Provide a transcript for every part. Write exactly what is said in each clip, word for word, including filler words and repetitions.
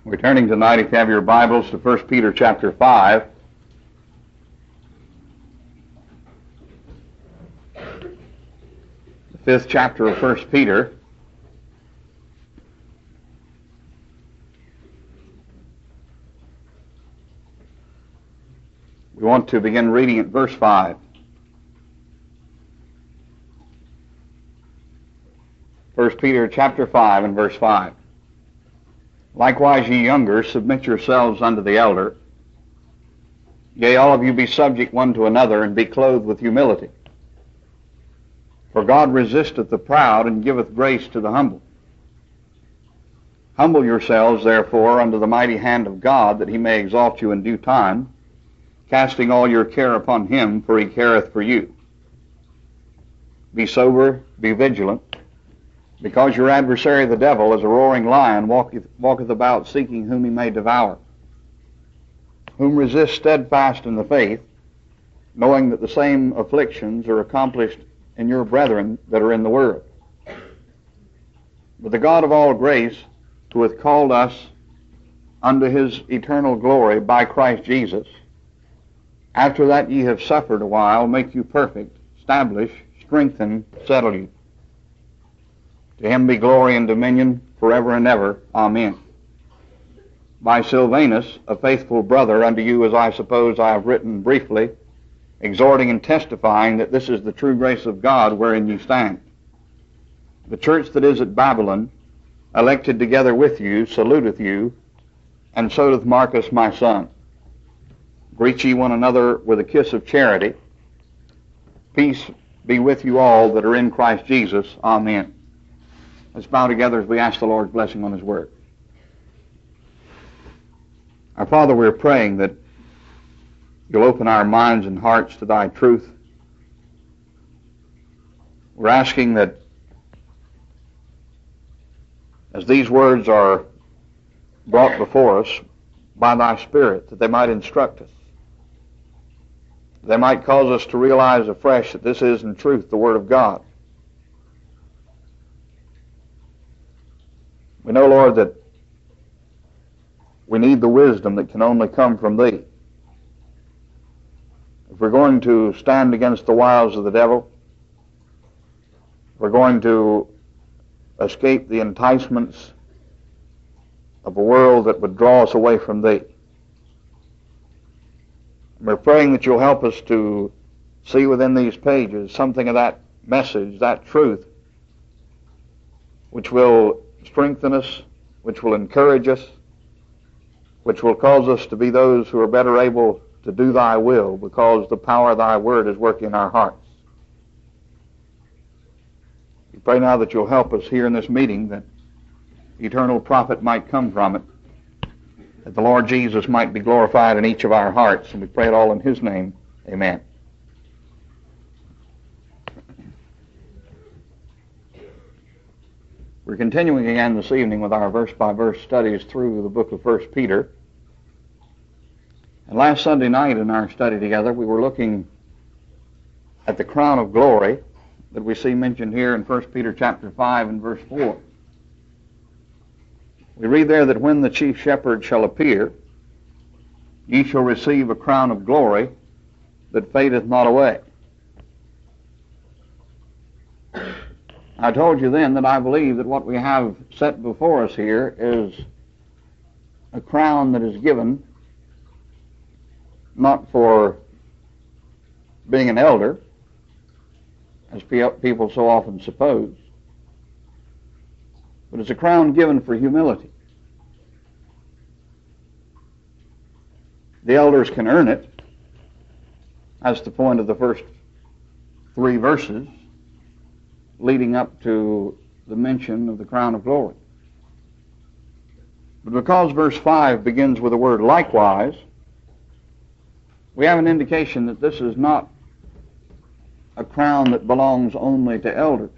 We're turning tonight, if you have your Bibles, to First Peter chapter five. The fifth chapter of First Peter. We want to begin reading at verse five. First Peter chapter five and verse five. Likewise, ye younger, submit yourselves unto the elder. Yea, all of you be subject one to another, and be clothed with humility. For God resisteth the proud, and giveth grace to the humble. Humble yourselves, therefore, under the mighty hand of God, that he may exalt you in due time, casting all your care upon him, for he careth for you. Be sober, be vigilant, because your adversary the devil, as a roaring lion, walketh, walketh about seeking whom he may devour. Whom resist steadfast in the faith, knowing that the same afflictions are accomplished in your brethren that are in the world. But the God of all grace, who hath called us unto his eternal glory by Christ Jesus, after that ye have suffered a while, make you perfect, establish, strengthen, settle you. To him be glory and dominion forever and ever. Amen. By Silvanus, a faithful brother unto you, as I suppose I have written briefly, exhorting and testifying that this is the true grace of God wherein ye stand. The church that is at Babylon, elected together with you, saluteth you, and so doth Marcus my son. Greet ye one another with a kiss of charity. Peace be with you all that are in Christ Jesus. Amen. Let's bow together as we ask the Lord's blessing on his word. Our Father, we're praying that you'll open our minds and hearts to thy truth. We're asking that as these words are brought before us by thy Spirit, that they might instruct us. They might cause us to realize afresh that this is in truth the Word of God. We know, Lord, that we need the wisdom that can only come from thee. If we're going to stand against the wiles of the devil, if we're going to escape the enticements of a world that would draw us away from thee, we're praying that you'll help us to see within these pages something of that message, that truth, which will strengthen us, which will encourage us, which will cause us to be those who are better able to do thy will, because the power of thy word is working in our hearts. We pray now that you'll help us here in this meeting, that eternal profit might come from it, that the Lord Jesus might be glorified in each of our hearts, and we pray it all in his name. Amen. We're continuing again this evening with our verse-by-verse studies through the book of First Peter. And last Sunday night in our study together, we were looking at the crown of glory that we see mentioned here in First Peter chapter five and verse four. We read there that when the chief shepherd shall appear, ye shall receive a crown of glory that fadeth not away. I told you then that I believe that what we have set before us here is a crown that is given not for being an elder, as people so often suppose, but it's a crown given for humility. The elders can earn it. That's the point of the first three verses leading up to the mention of the crown of glory. But because verse five begins with the word likewise, we have an indication that this is not a crown that belongs only to elders.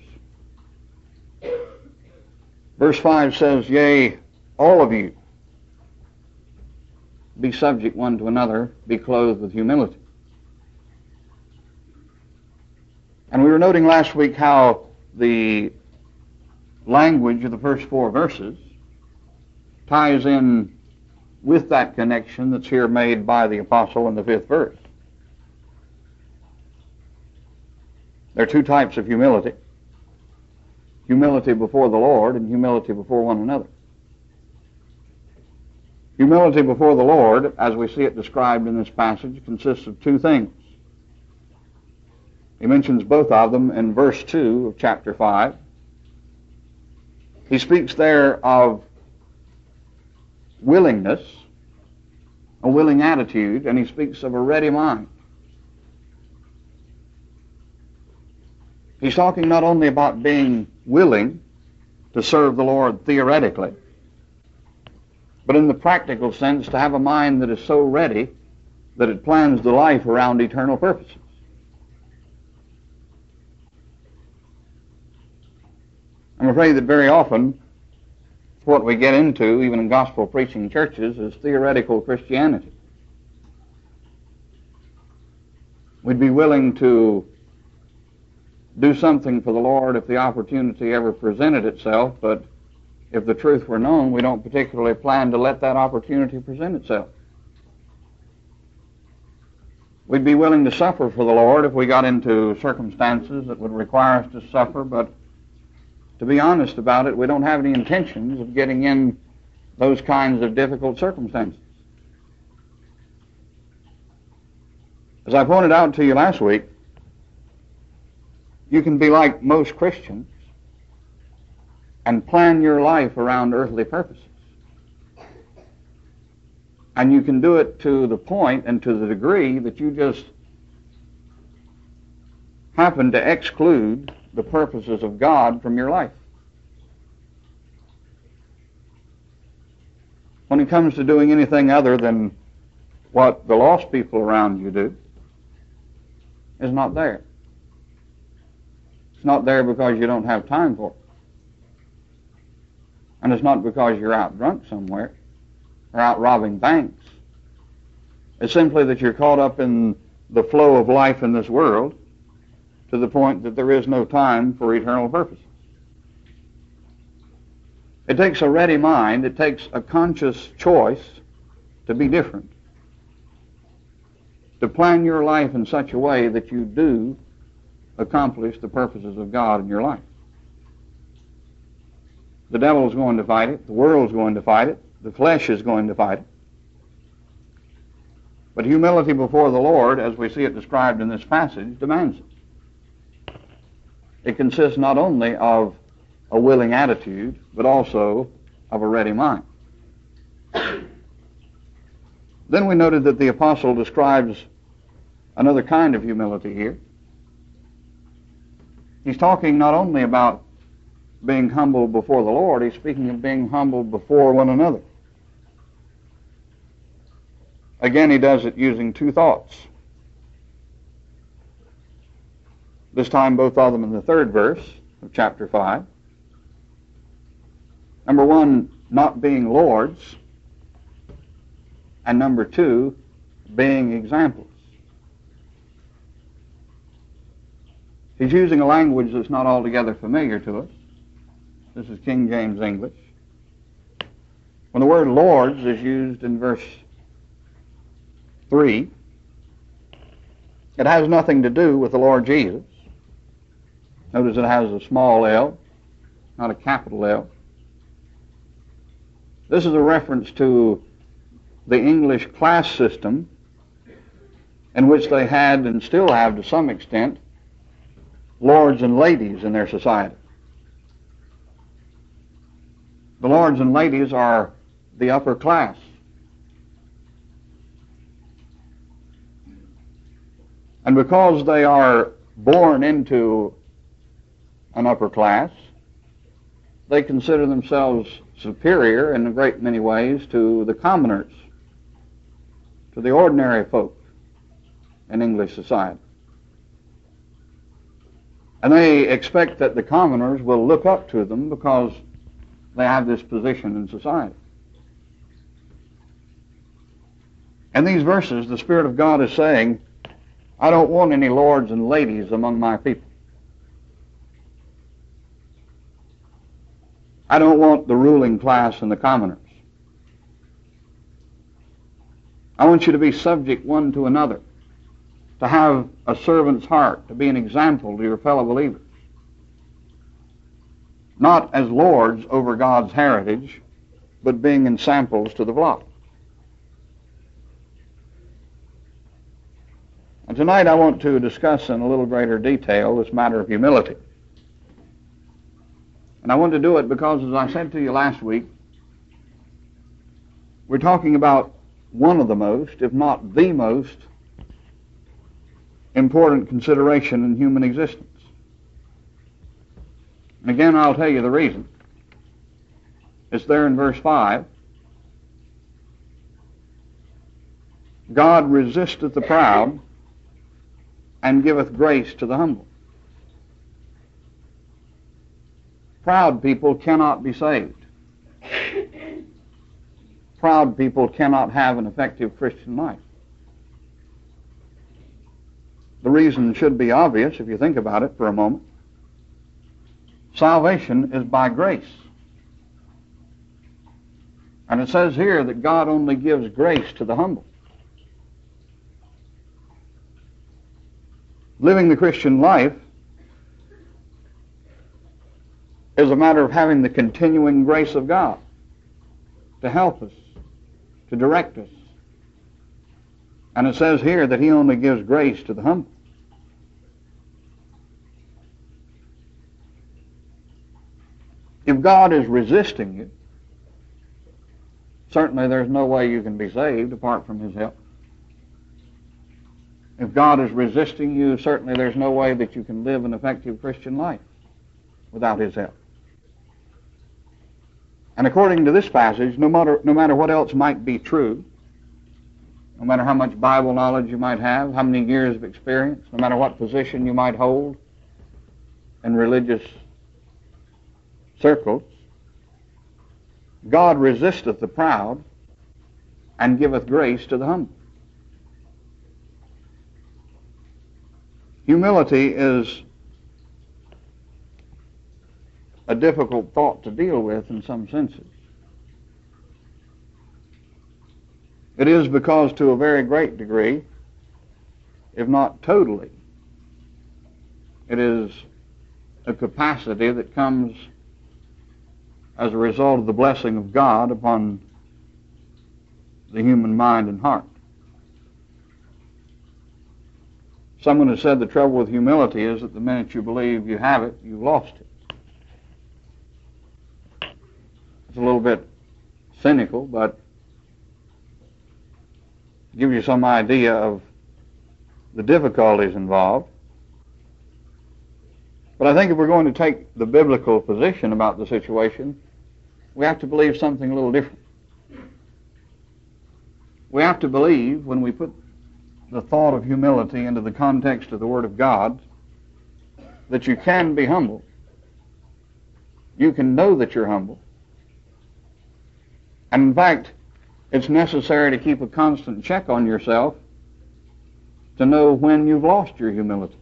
Verse five says, yea, all of you be subject one to another, be clothed with humility. And we were noting last week how the language of the first four verses ties in with that connection that's here made by the apostle in the fifth verse. There are two types of humility. Humility before the Lord and humility before one another. Humility before the Lord, as we see it described in this passage, consists of two things. He mentions both of them in verse two of chapter five. He speaks there of willingness, a willing attitude, and he speaks of a ready mind. He's talking not only about being willing to serve the Lord theoretically, but in the practical sense to have a mind that is so ready that it plans the life around eternal purposes. I'm afraid that very often what we get into, even in gospel preaching churches, is theoretical Christianity. We'd be willing to do something for the Lord if the opportunity ever presented itself, but if the truth were known, we don't particularly plan to let that opportunity present itself. We'd be willing to suffer for the Lord if we got into circumstances that would require us to suffer, but to be honest about it, we don't have any intentions of getting in those kinds of difficult circumstances. As I pointed out to you last week, you can be like most Christians and plan your life around earthly purposes. And you can do it to the point and to the degree that you just happen to exclude the purposes of God from your life. When it comes to doing anything other than what the lost people around you do, is not there. It's not there because you don't have time for it. And it's not because you're out drunk somewhere or out robbing banks. It's simply that you're caught up in the flow of life in this world to the point that there is no time for eternal purposes. It takes a ready mind, it takes a conscious choice to be different, to plan your life in such a way that you do accomplish the purposes of God in your life. The devil is going to fight it, the world is going to fight it, the flesh is going to fight it. But humility before the Lord, as we see it described in this passage, demands it. It consists not only of a willing attitude, but also of a ready mind. Then we noted that the apostle describes another kind of humility here. He's talking not only about being humble before the Lord, he's speaking of being humble before one another. Again, he does it using two thoughts. This time both of them in the third verse of chapter five. Number one, not being lords, and number two, being examples. He's using a language that's not altogether familiar to us. This is King James English. When the word lords is used in verse three, it has nothing to do with the Lord Jesus. Notice it has a small L, not a capital L. This is a reference to the English class system in which they had and still have to some extent lords and ladies in their society. The lords and ladies are the upper class. And because they are born into an upper class, they consider themselves superior in a great many ways to the commoners, to the ordinary folk in English society. And they expect that the commoners will look up to them because they have this position in society. In these verses, the Spirit of God is saying, I don't want any lords and ladies among my people. I don't want the ruling class and the commoners. I want you to be subject one to another, to have a servant's heart, to be an example to your fellow believers. Not as lords over God's heritage, but being ensamples to the flock. And tonight I want to discuss in a little greater detail this matter of humility. And I want to do it because, as I said to you last week, we're talking about one of the most, if not the most, important consideration in human existence. And again, I'll tell you the reason. It's there in verse five. God resisteth the proud and giveth grace to the humble. Proud people cannot be saved. Proud people cannot have an effective Christian life. The reason should be obvious if you think about it for a moment. Salvation is by grace. And it says here that God only gives grace to the humble. Living the Christian life is a matter of having the continuing grace of God to help us, to direct us. And it says here that He only gives grace to the humble. If God is resisting you, certainly there's no way you can be saved apart from His help. If God is resisting you, certainly there's no way that you can live an effective Christian life without His help. And according to this passage, no matter, no matter what else might be true, no matter how much Bible knowledge you might have, how many years of experience, no matter what position you might hold in religious circles, God resisteth the proud and giveth grace to the humble. Humility is a difficult thought to deal with in some senses. It is because to a very great degree, if not totally, it is a capacity that comes as a result of the blessing of God upon the human mind and heart. Someone has said the trouble with humility is that the minute you believe you have it, you've lost it. It's a little bit cynical, but to give you some idea of the difficulties involved. But I think if we're going to take the biblical position about the situation, we have to believe something a little different. We have to believe, when we put the thought of humility into the context of the Word of God, that you can be humble. You can know that you're humble. And in fact, it's necessary to keep a constant check on yourself to know when you've lost your humility.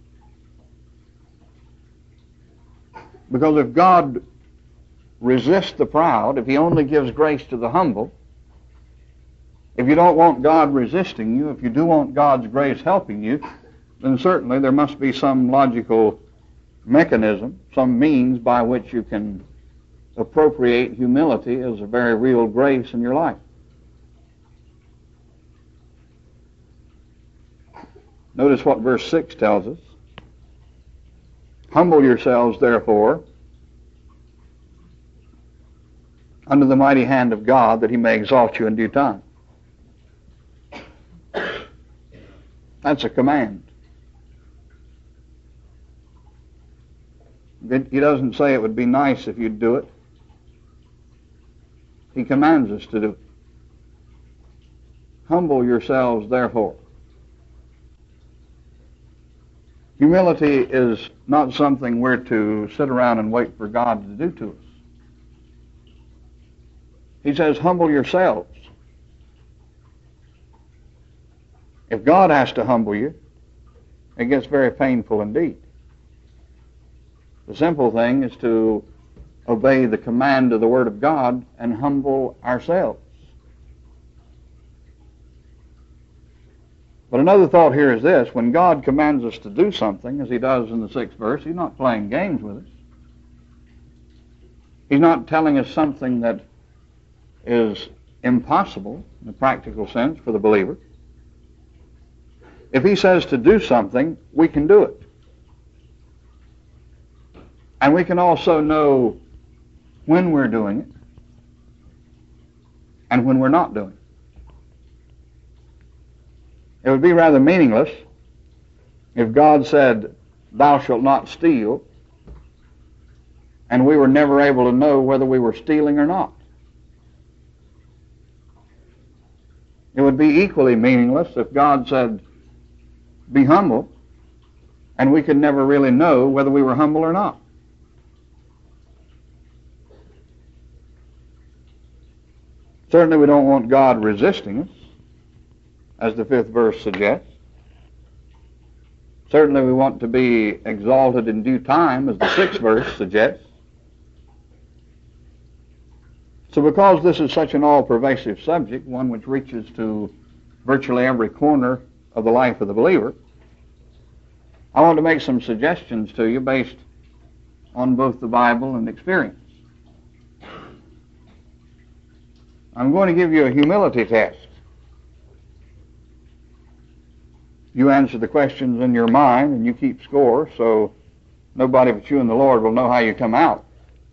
Because if God resists the proud, if He only gives grace to the humble, if you don't want God resisting you, if you do want God's grace helping you, then certainly there must be some logical mechanism, some means by which you can appropriate humility as a very real grace in your life. Notice what verse six tells us. Humble yourselves, therefore, under the mighty hand of God, that He may exalt you in due time. That's a command. He doesn't say it would be nice if you'd do it. He commands us to do it. Humble yourselves, therefore. Humility is not something we're to sit around and wait for God to do to us. He says, humble yourselves. If God has to humble you, it gets very painful indeed. The simple thing is to obey the command of the Word of God and humble ourselves. But another thought here is this: when God commands us to do something, as he does in the sixth verse, he's not playing games with us. He's not telling us something that is impossible in a practical sense for the believer. If he says to do something, we can do it. And we can also know when we're doing it and when we're not doing it. It would be rather meaningless if God said, "Thou shalt not steal," and we were never able to know whether we were stealing or not. It would be equally meaningless if God said, "Be humble," and we could never really know whether we were humble or not. Certainly we don't want God resisting us, as the fifth verse suggests. Certainly we want to be exalted in due time, as the sixth verse suggests. So because this is such an all-pervasive subject, one which reaches to virtually every corner of the life of the believer, I want to make some suggestions to you based on both the Bible and experience. I'm going to give you a humility test. You answer the questions in your mind and you keep score, so nobody but you and the Lord will know how you come out.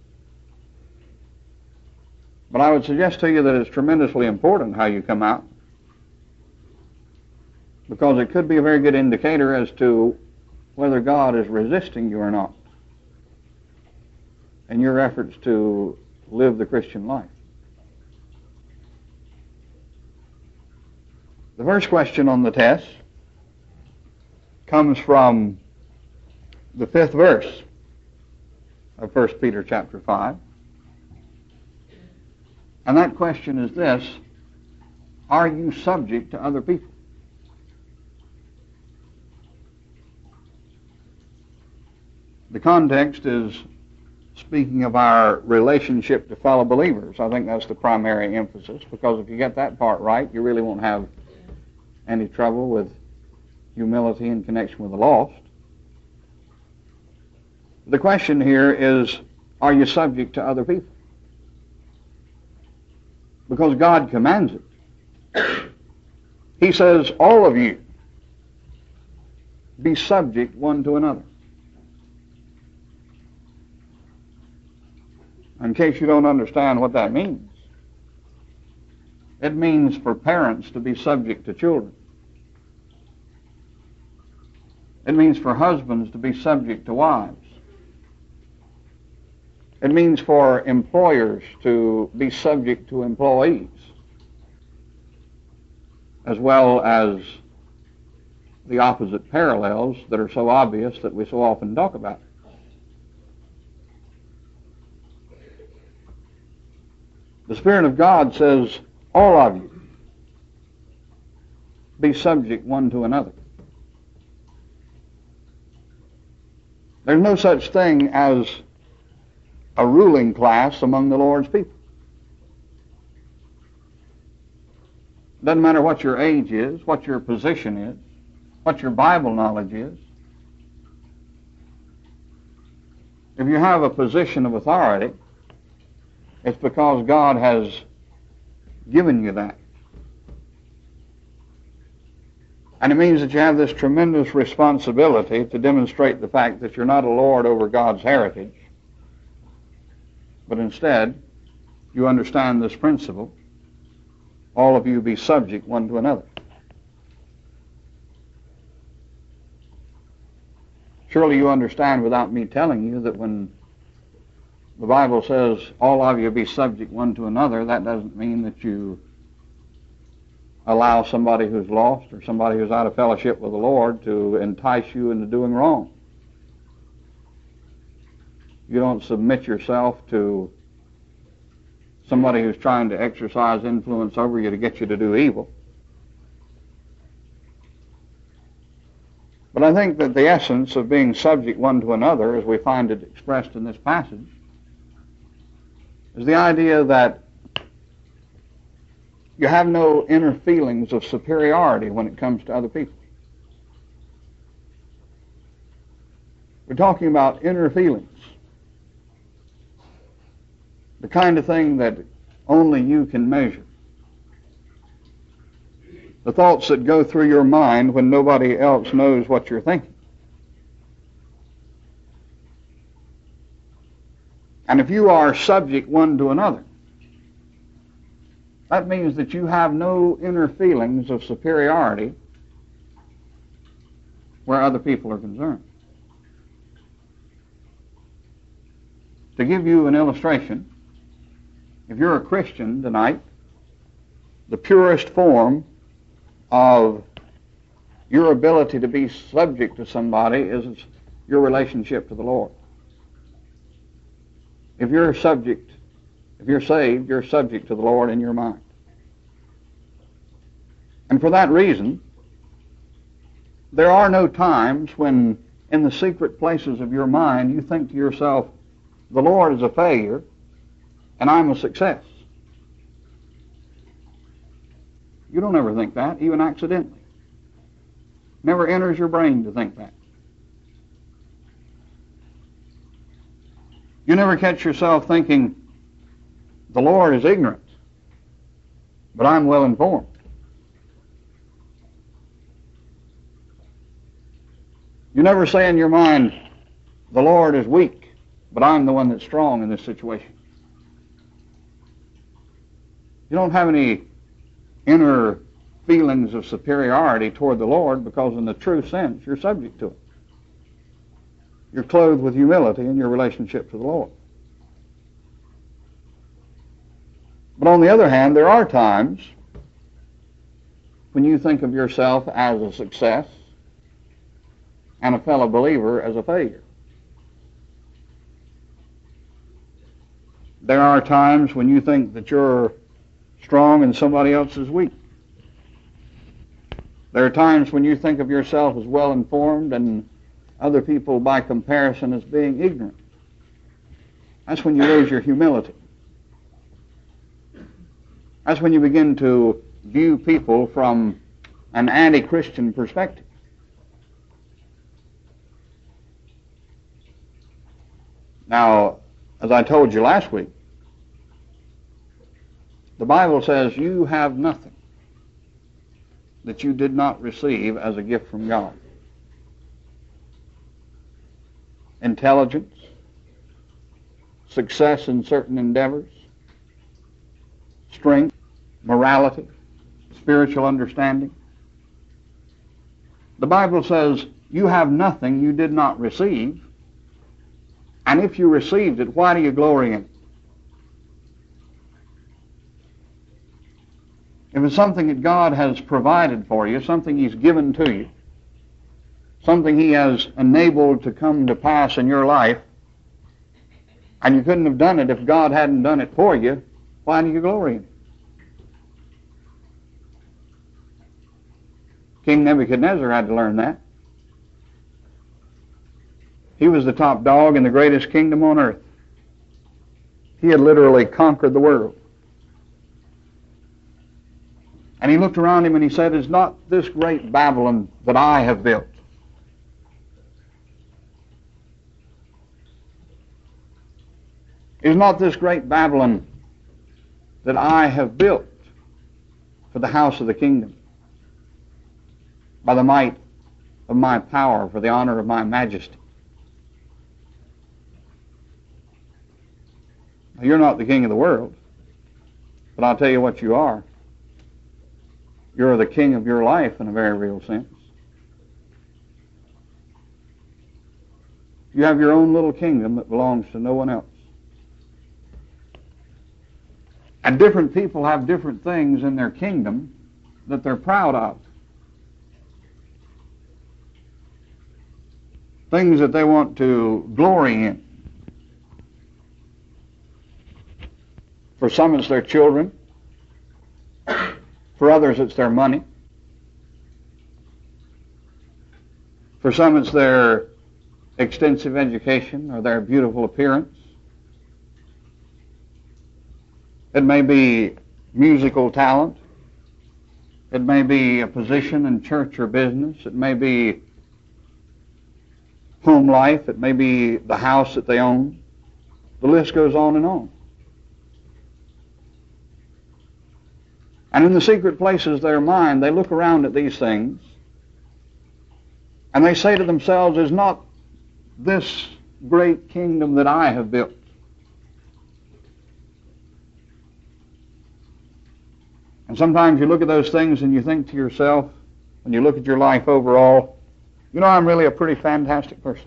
But I would suggest to you that it's tremendously important how you come out, because it could be a very good indicator as to whether God is resisting you or not in your efforts to live the Christian life. The first question on the test comes from the fifth verse of First Peter chapter five. And that question is this: are you subject to other people? The context is speaking of our relationship to fellow believers. I think that's the primary emphasis, because if you get that part right, you really won't have any trouble with humility in connection with the lost. The question here is, are you subject to other people? Because God commands it. He says, all of you be subject one to another. In case you don't understand what that means, it means for parents to be subject to children. It means for husbands to be subject to wives. It means for employers to be subject to employees, as well as the opposite parallels that are so obvious that we so often talk about. The Spirit of God says, all of you be subject one to another. There's no such thing as a ruling class among the Lord's people. Doesn't matter what your age is, what your position is, what your Bible knowledge is. If you have a position of authority, it's because God has given you that. And it means that you have this tremendous responsibility to demonstrate the fact that you're not a lord over God's heritage, but instead you understand this principle: all of you be subject one to another. Surely you understand without me telling you that when the Bible says all of you be subject one to another, that doesn't mean that you allow somebody who's lost or somebody who's out of fellowship with the Lord to entice you into doing wrong. You don't submit yourself to somebody who's trying to exercise influence over you to get you to do evil. But I think that the essence of being subject one to another, as we find it expressed in this passage, is the idea that You have no inner feelings of superiority when it comes to other people. We're talking about inner feelings. The kind of thing that only you can measure. The thoughts that go through your mind when nobody else knows what you're thinking. And if you are subject one to another, that means that you have no inner feelings of superiority where other people are concerned. To give you an illustration, if you're a Christian tonight, the purest form of your ability to be subject to somebody is your relationship to the Lord. If you're subject, if you're saved, you're subject to the Lord in your mind. And for that reason, there are no times when in the secret places of your mind you think to yourself, the Lord is a failure and I'm a success. You don't ever think that, even accidentally. Never enters your brain to think that. You never catch yourself thinking, the Lord is ignorant, but I'm well informed. You never say in your mind, the Lord is weak, but I'm the one that's strong in this situation. You don't have any inner feelings of superiority toward the Lord because in the true sense you're subject to it. You're clothed with humility in your relationship to the Lord. But on the other hand, there are times when you think of yourself as a success and a fellow believer as a failure. There are times when you think that you're strong and somebody else is weak. There are times when you think of yourself as well informed and other people by comparison as being ignorant. That's when you lose your humility. That's when you begin to view people from an anti-Christian perspective. Now, as I told you last week, the Bible says you have nothing that you did not receive as a gift from God. Intelligence, success in certain endeavors, strength, morality, spiritual understanding. The Bible says you have nothing you did not receive, and if you received it, why do you glory in it? If it's something that God has provided for you, something He's given to you, something He has enabled to come to pass in your life, and you couldn't have done it if God hadn't done it for you, why do you glory in it? King Nebuchadnezzar had to learn that. He was the top dog in the greatest kingdom on earth. He had literally conquered the world. And he looked around him and he said, is not this great Babylon that I have built? Is not this great Babylon that I have built for the house of the kingdom, by the might of my power, for the honor of my majesty? Now, you're not the king of the world, but I'll tell you what you are. You're the king of your life in a very real sense. You have your own little kingdom that belongs to no one else. And different people have different things in their kingdom that they're proud of. Things that they want to glory in. For some it's their children. For others it's their money. For some it's their extensive education or their beautiful appearance. It may be musical talent, It may be a position in church or business. It may be home life. It may be the house that they own. The list goes on and on. And in the secret places of their mind, they look around at these things and they say to themselves, is not this great kingdom that I have built? And sometimes you look at those things and you think to yourself, when you look at your life overall, you know, I'm really a pretty fantastic person.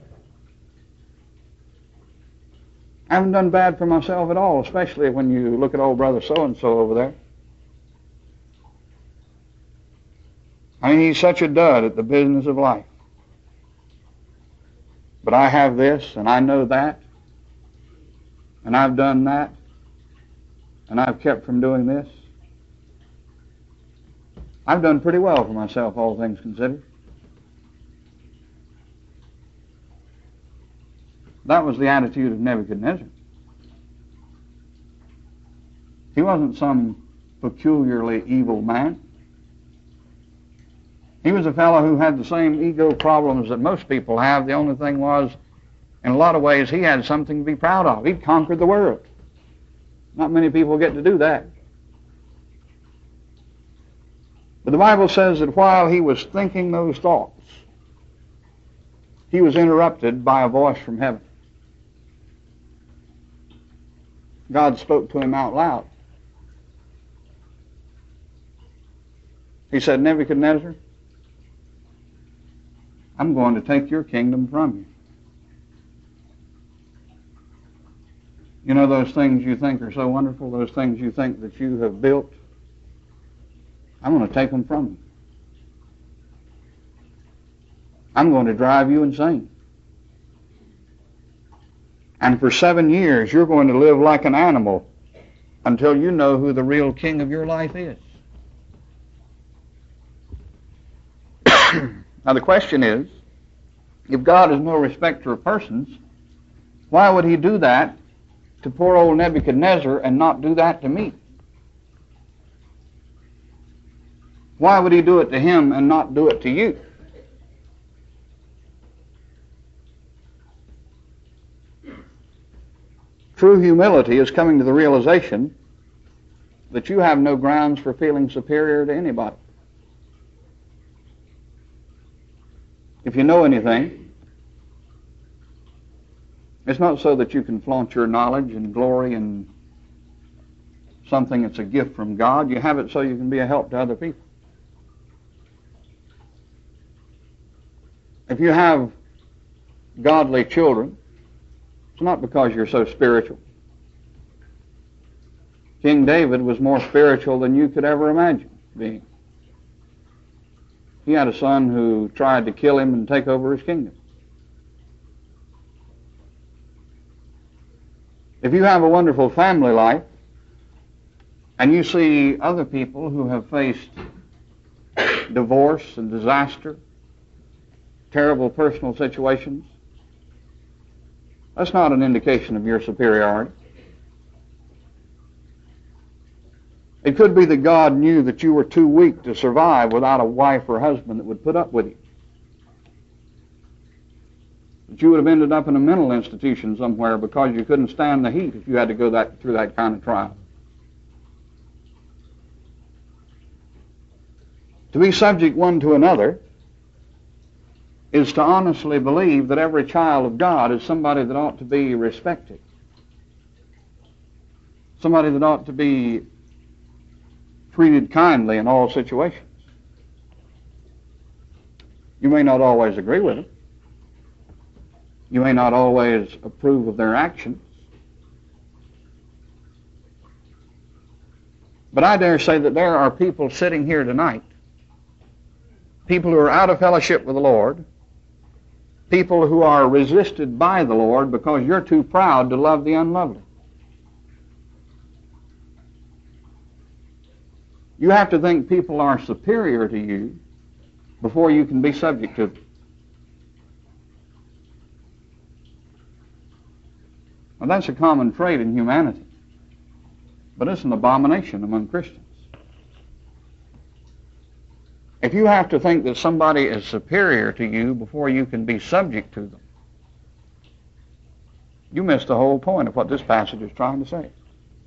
I haven't done bad for myself at all, especially when you look at old brother so-and-so over there. I mean, he's such a dud at the business of life. But I have this, and I know that, and I've done that, and I've kept from doing this. I've done pretty well for myself, all things considered. That was the attitude of Nebuchadnezzar. He wasn't some peculiarly evil man. He was a fellow who had the same ego problems that most people have. The only thing was, in a lot of ways, he had something to be proud of. He'd conquered the world. Not many people get to do that. But the Bible says that while he was thinking those thoughts, he was interrupted by a voice from heaven. God spoke to him out loud. He said, Nebuchadnezzar, I'm going to take your kingdom from you. You know those things you think are so wonderful, those things you think that you have built? I'm going to take them from you. I'm going to drive you insane. And for seven years, you're going to live like an animal until you know who the real king of your life is. Now the question is, if God is no respecter of persons, why would he do that to poor old Nebuchadnezzar and not do that to me? Why would he do it to him and not do it to you? True humility is coming to the realization that you have no grounds for feeling superior to anybody. If you know anything, it's not so that you can flaunt your knowledge and glory in something that's a gift from God. You have it so you can be a help to other people. If you have godly children, it's not because you're so spiritual. King David was more spiritual than you could ever imagine being. He had a son who tried to kill him and take over his kingdom. If you have a wonderful family life and you see other people who have faced divorce and disaster, terrible personal situations, that's not an indication of your superiority. It could be that God knew that you were too weak to survive without a wife or husband that would put up with you. That you would have ended up in a mental institution somewhere because you couldn't stand the heat if you had to go that, through that kind of trial. To be subject one to another is to honestly believe that every child of God is somebody that ought to be respected. Somebody that ought to be treated kindly in all situations. You may not always agree with them. You may not always approve of their actions. But I dare say that there are people sitting here tonight, people who are out of fellowship with the Lord, people who are resisted by the Lord because you're too proud to love the unlovely. You have to think people are superior to you before you can be subject to them. Well, that's a common trait in humanity, but it's an abomination among Christians. If you have to think that somebody is superior to you before you can be subject to them, you miss the whole point of what this passage is trying to say.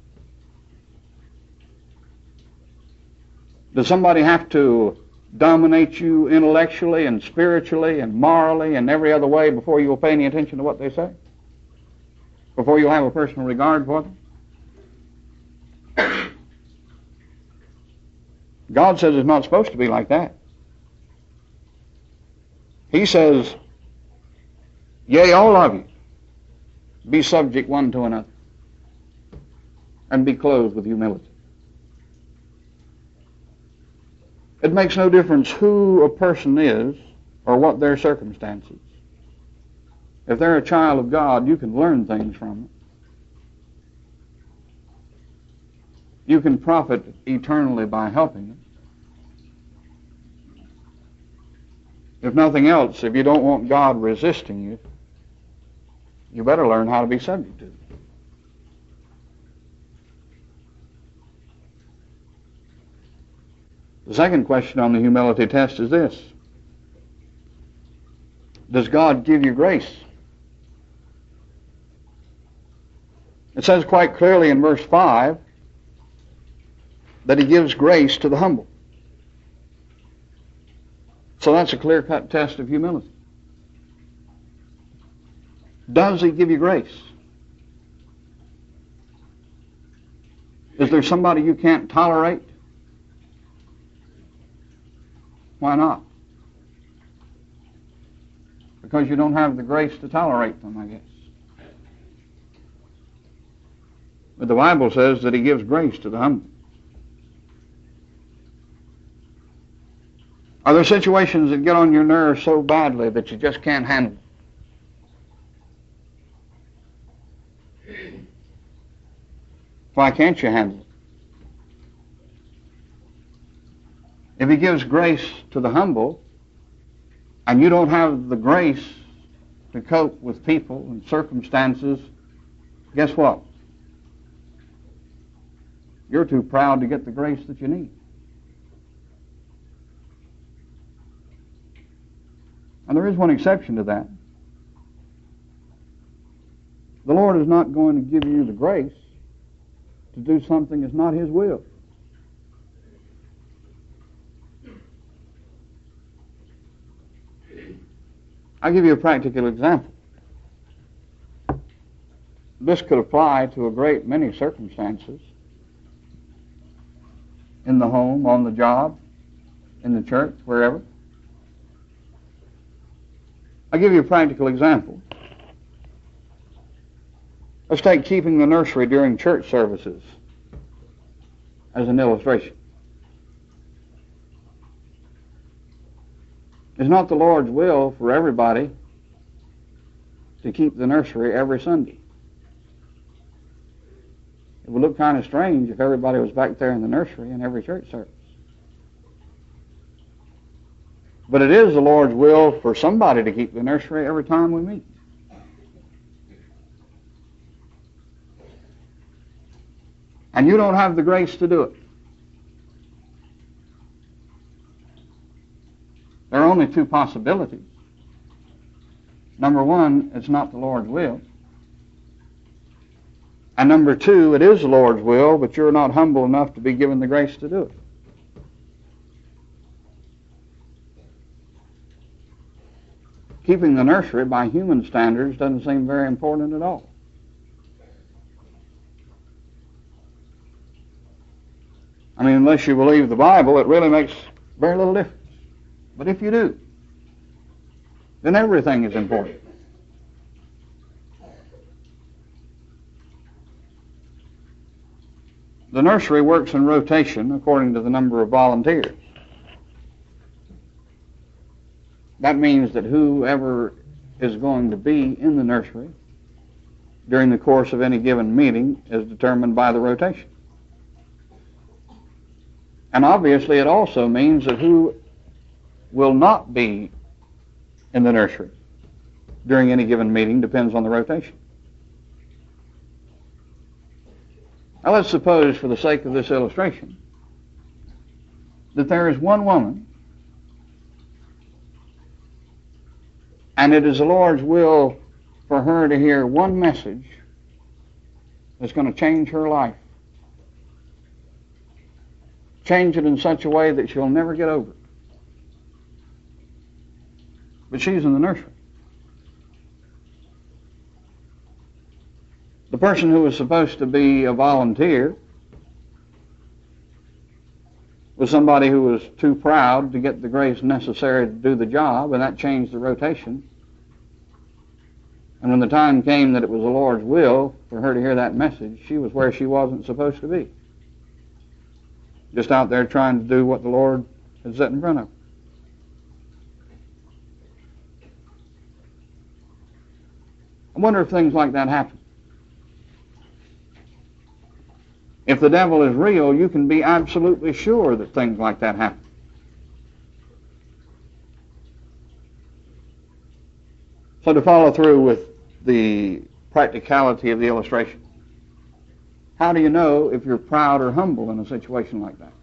Does somebody have to dominate you intellectually and spiritually and morally and every other way before you'll pay any attention to what they say? Before you'll have a personal regard for them? God says it's not supposed to be like that. He says, yea, all of you, be subject one to another, and be clothed with humility. It makes no difference who a person is or what their circumstances. If they're a child of God, you can learn things from them. You can profit eternally by helping them. If nothing else, if you don't want God resisting you, you better learn how to be subject to it. The second question on the humility test is this: does God give you grace? It says quite clearly in verse five that He gives grace to the humble. So that's a clear-cut test of humility. Does He give you grace? Is there somebody you can't tolerate? Why not? Because you don't have the grace to tolerate them, I guess. But the Bible says that He gives grace to the humble. Are there situations that get on your nerves so badly that you just can't handle it? Why can't you handle it? If He gives grace to the humble, and you don't have the grace to cope with people and circumstances, guess what? You're too proud to get the grace that you need. And there is one exception to that. The Lord is not going to give you the grace to do something that's not His will. I'll give you a practical example. This could apply to a great many circumstances. In the home, on the job, in the church, wherever. I'll give you a practical example. Let's take keeping the nursery during church services as an illustration. It's not the Lord's will for everybody to keep the nursery every Sunday. It would look kind of strange if everybody was back there in the nursery in every church service. But it is the Lord's will for somebody to keep the nursery every time we meet. And you don't have the grace to do it. There are only two possibilities. Number one, it's not the Lord's will. And number two, it is the Lord's will, but you're not humble enough to be given the grace to do it. Keeping the nursery by human standards doesn't seem very important at all. I mean, unless you believe the Bible, it really makes very little difference. But if you do, then everything is important. The nursery works in rotation according to the number of volunteers. That means that whoever is going to be in the nursery during the course of any given meeting is determined by the rotation. And obviously it also means that who will not be in the nursery during any given meeting depends on the rotation. Now let's suppose, for the sake of this illustration, that there is one woman And it is the Lord's will for her to hear one message that's going to change her life. Change it in such a way that she'll never get over it. But she's in the nursery. The person who was supposed to be a volunteer was somebody who was too proud to get the grace necessary to do the job, and that changed the rotation. And when the time came that it was the Lord's will for her to hear that message, she was where she wasn't supposed to be. Just out there trying to do what the Lord had set in front of her. I wonder if things like that happen. If the devil is real, you can be absolutely sure that things like that happen. So to follow through with the practicality of the illustration, how do you know if you're proud or humble in a situation like that?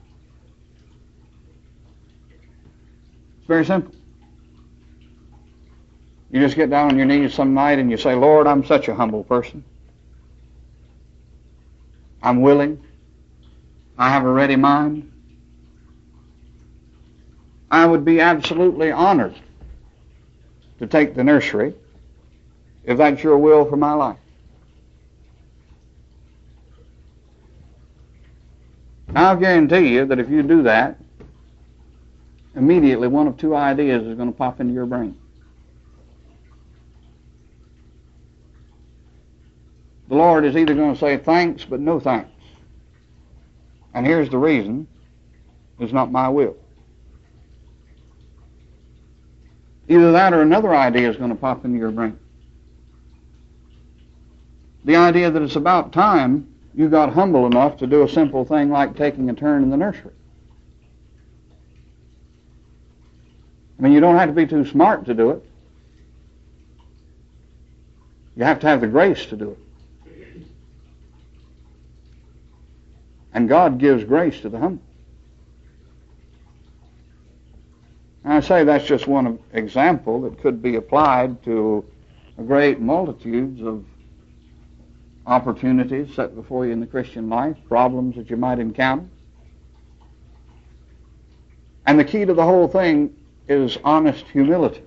It's very simple. You just get down on your knees some night and you say, Lord, I'm such a humble person. I'm willing. I have a ready mind. I would be absolutely honored to take the nursery if that's your will for my life. I'll guarantee you that if you do that, immediately one of two ideas is going to pop into your brain. The Lord is either going to say thanks, but no thanks. And here's the reason. It's not my will. Either that or another idea is going to pop into your brain. The idea that it's about time you got humble enough to do a simple thing like taking a turn in the nursery. I mean, you don't have to be too smart to do it. You have to have the grace to do it. And God gives grace to the humble. And I say that's just one example that could be applied to a great multitudes of opportunities set before you in the Christian life, problems that you might encounter. And the key to the whole thing is honest humility.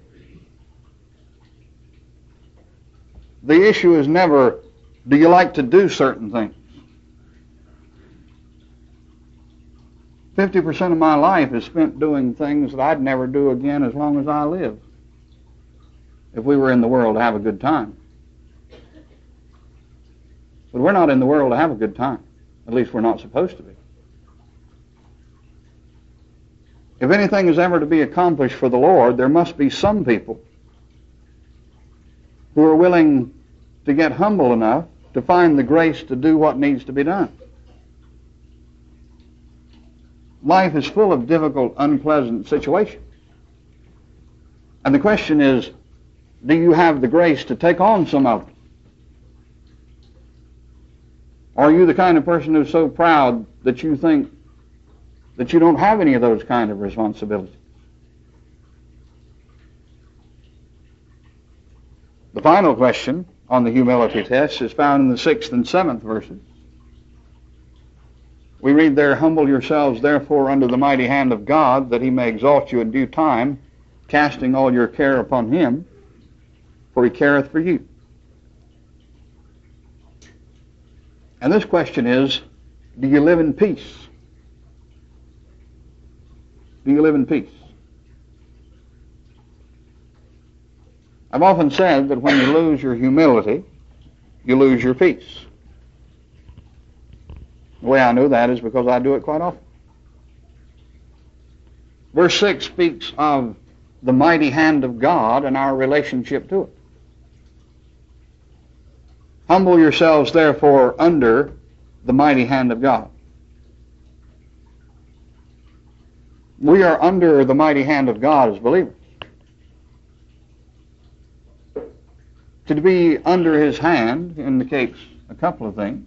The issue is never, do you like to do certain things? fifty percent of my life is spent doing things that I'd never do again as long as I live, if we were in the world to have a good time. But we're not in the world to have a good time. At least we're not supposed to be. If anything is ever to be accomplished for the Lord, there must be some people who are willing to get humble enough to find the grace to do what needs to be done. Life is full of difficult, unpleasant situations. And the question is, do you have the grace to take on some of them? Or are you the kind of person who's so proud that you think that you don't have any of those kind of responsibilities? The final question on the humility test is found in the sixth and seventh verses. We read there, humble yourselves therefore under the mighty hand of God, that he may exalt you in due time, casting all your care upon him, for he careth for you. And this question is, do you live in peace? Do you live in peace? I've often said that when you lose your humility, you lose your peace. The way I know that is because I do it quite often. Verse six speaks of the mighty hand of God and our relationship to it. Humble yourselves therefore under the mighty hand of God. We are under the mighty hand of God as believers. To be under his hand indicates a couple of things.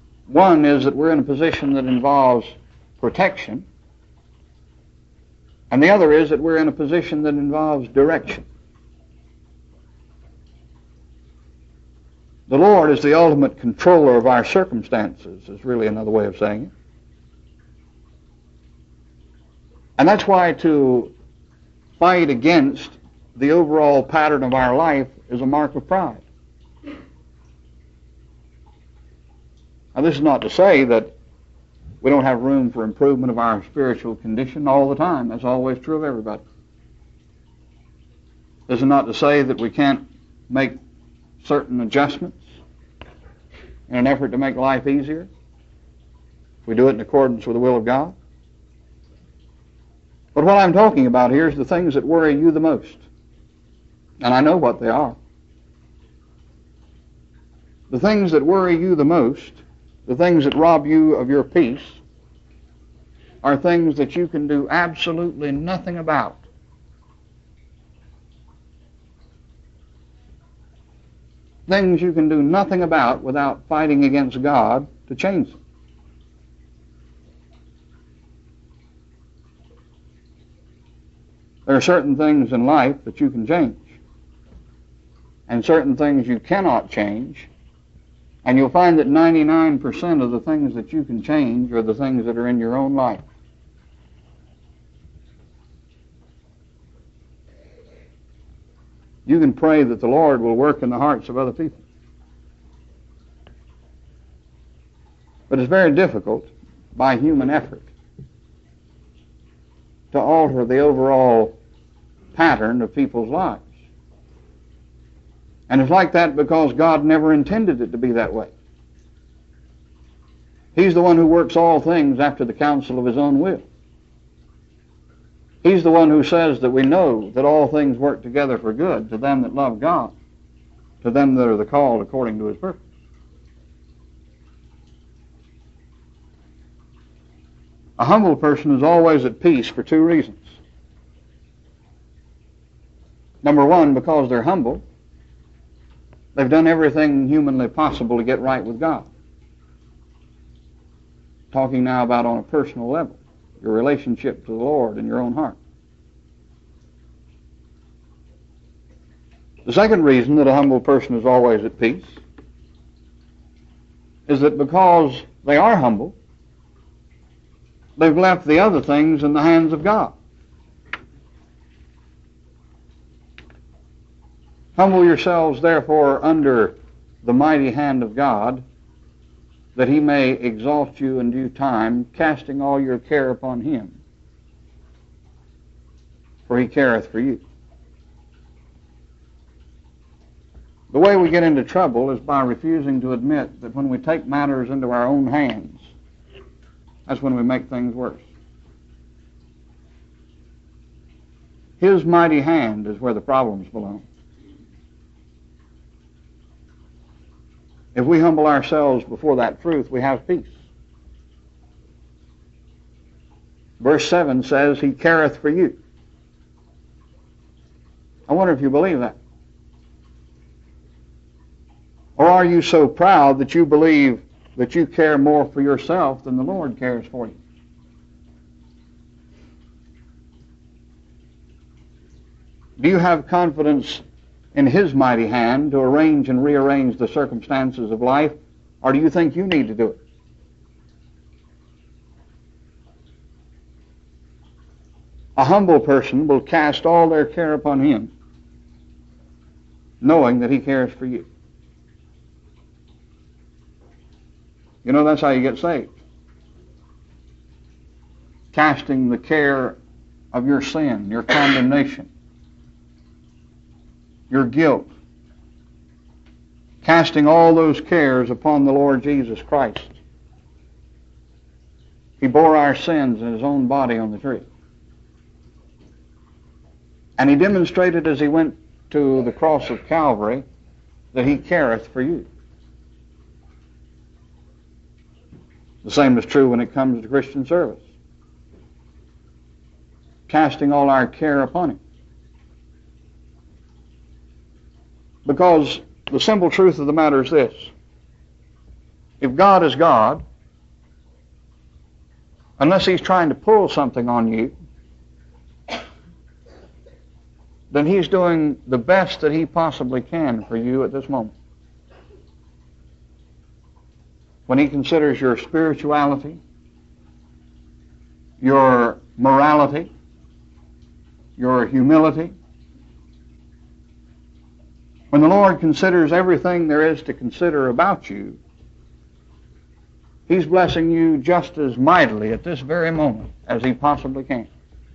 One is that we're in a position that involves protection, And the other is that we're in a position that involves direction. The Lord is the ultimate controller of our circumstances, is really another way of saying it. And that's why to fight against the overall pattern of our life is a mark of pride. Now, this is not to say that we don't have room for improvement of our spiritual condition all the time. That's always true of everybody. This is not to say that we can't make certain adjustments in an effort to make life easier. We do it in accordance with the will of God. But what I'm talking about here is the things that worry you the most. And I know what they are. The things that worry you the most, the things that rob you of your peace, are things that you can do absolutely nothing about. Things you can do nothing about without fighting against God to change them. There are certain things in life that you can change, and certain things you cannot change, and you'll find that ninety-nine percent of the things that you can change are the things that are in your own life. You can pray that the Lord will work in the hearts of other people. But it's very difficult by human effort to alter the overall pattern of people's lives. And it's like that because God never intended it to be that way. He's the one who works all things after the counsel of His own will. He's the one who says that we know that all things work together for good to them that love God, to them that are the called according to His purpose. A humble person is always at peace for two reasons. Number one, because they're humble. They've done everything humanly possible to get right with God. Talking now about on a personal level, your relationship to the Lord in your own heart. The second reason that a humble person is always at peace is that because they are humble, they've left the other things in the hands of God. Humble yourselves, therefore, under the mighty hand of God, that He may exalt you in due time, casting all your care upon Him. For He careth for you. The way we get into trouble is by refusing to admit that when we take matters into our own hands, that's when we make things worse. His mighty hand is where the problems belong. If we humble ourselves before that truth, we have peace. Verse seven says, He careth for you. I wonder if you believe that. Or are you so proud that you believe that you care more for yourself than the Lord cares for you? Do you have confidence in His mighty hand to arrange and rearrange the circumstances of life, or do you think you need to do it? A humble person will cast all their care upon Him, knowing that He cares for you. You know, that's how you get saved. Casting the care of your sin, your condemnation, your guilt. Casting all those cares upon the Lord Jesus Christ. He bore our sins in His own body on the tree. And He demonstrated as He went to the cross of Calvary that He careth for you. The same is true when it comes to Christian service. Casting all our care upon Him. Because the simple truth of the matter is this. If God is God, unless He's trying to pull something on you, then He's doing the best that He possibly can for you at this moment. When He considers your spirituality, your morality, your humility, when the Lord considers everything there is to consider about you, He's blessing you just as mightily at this very moment as He possibly can.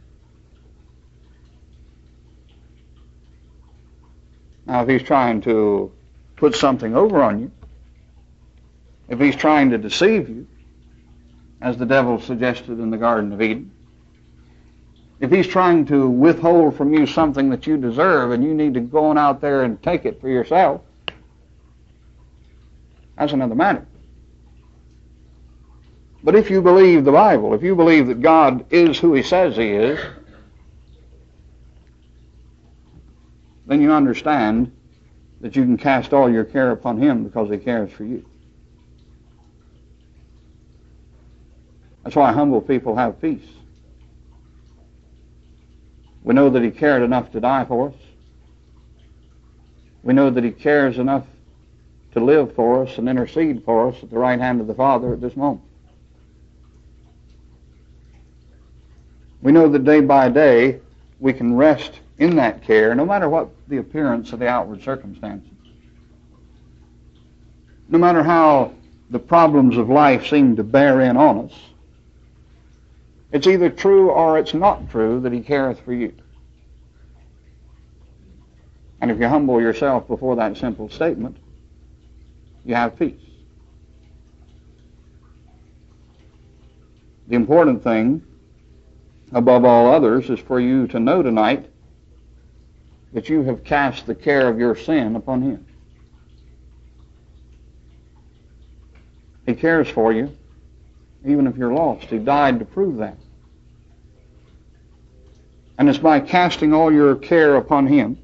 Now, if He's trying to put something over on you, if He's trying to deceive you, as the devil suggested in the Garden of Eden, if He's trying to withhold from you something that you deserve and you need to go on out there and take it for yourself, that's another matter. But if you believe the Bible, if you believe that God is who He says He is, then you understand that you can cast all your care upon Him because He cares for you. That's why humble people have peace. We know that He cared enough to die for us. We know that He cares enough to live for us and intercede for us at the right hand of the Father at this moment. We know that day by day we can rest in that care, no matter what the appearance of the outward circumstances. No matter how the problems of life seem to bear in on us, it's either true or it's not true that He careth for you. And if you humble yourself before that simple statement, you have peace. The important thing, above all others, is for you to know tonight that you have cast the care of your sin upon Him. He cares for you, even if you're lost. He died to prove that. And it's by casting all your care upon Him,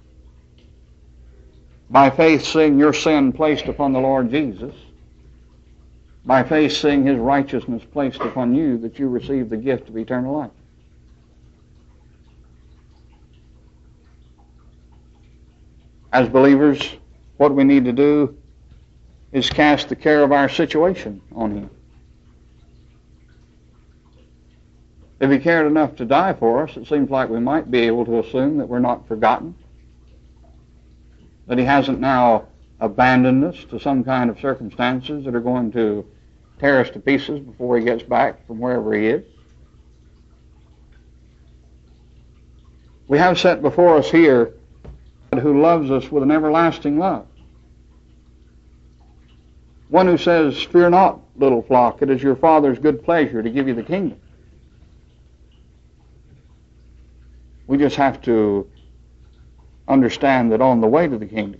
by faith seeing your sin placed upon the Lord Jesus, by faith seeing His righteousness placed upon you, that you receive the gift of eternal life. As believers, what we need to do is cast the care of our situation on Him. If He cared enough to die for us, it seems like we might be able to assume that we're not forgotten, that He hasn't now abandoned us to some kind of circumstances that are going to tear us to pieces before He gets back from wherever He is. We have set before us here God who loves us with an everlasting love. One who says, "Fear not, little flock, it is your Father's good pleasure to give you the kingdom." We just have to understand that on the way to the kingdom,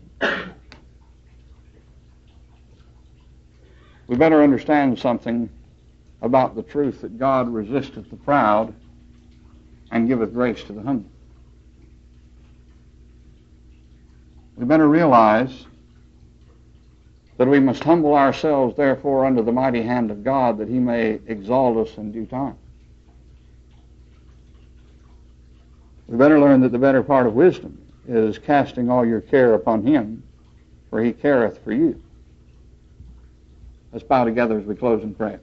we better understand something about the truth that God resisteth the proud and giveth grace to the humble. We better realize that we must humble ourselves, therefore, under the mighty hand of God, that He may exalt us in due time. We better learn that the better part of wisdom is casting all your care upon Him, for He careth for you. Let's bow together as we close in prayer.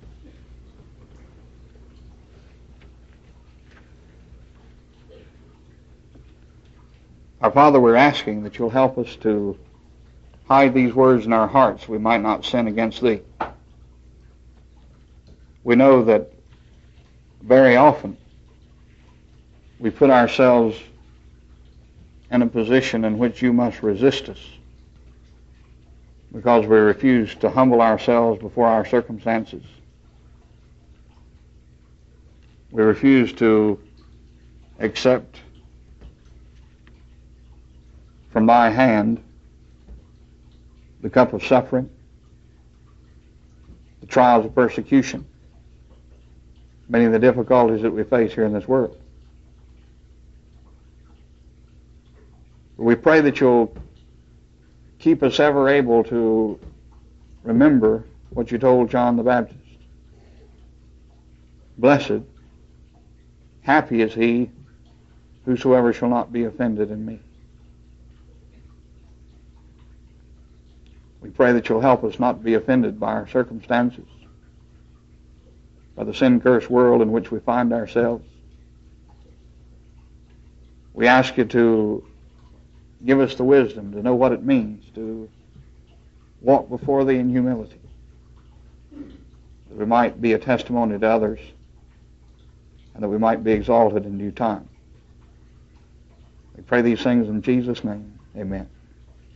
Our Father, we're asking that You'll help us to hide these words in our hearts so we might not sin against Thee. We know that very often we put ourselves in a position in which You must resist us because we refuse to humble ourselves before our circumstances. We refuse to accept from Thy hand the cup of suffering, the trials of persecution, many of the difficulties that we face here in this world. We pray that You'll keep us ever able to remember what You told John the Baptist. Blessed, happy is he whosoever shall not be offended in me. We pray that you'll help us not be offended by our circumstances, by the sin-cursed world in which we find ourselves. We ask you to give us the wisdom to know what it means to walk before thee in humility, that we might be a testimony to others, and that we might be exalted in due time. We pray these things in Jesus' name. Amen.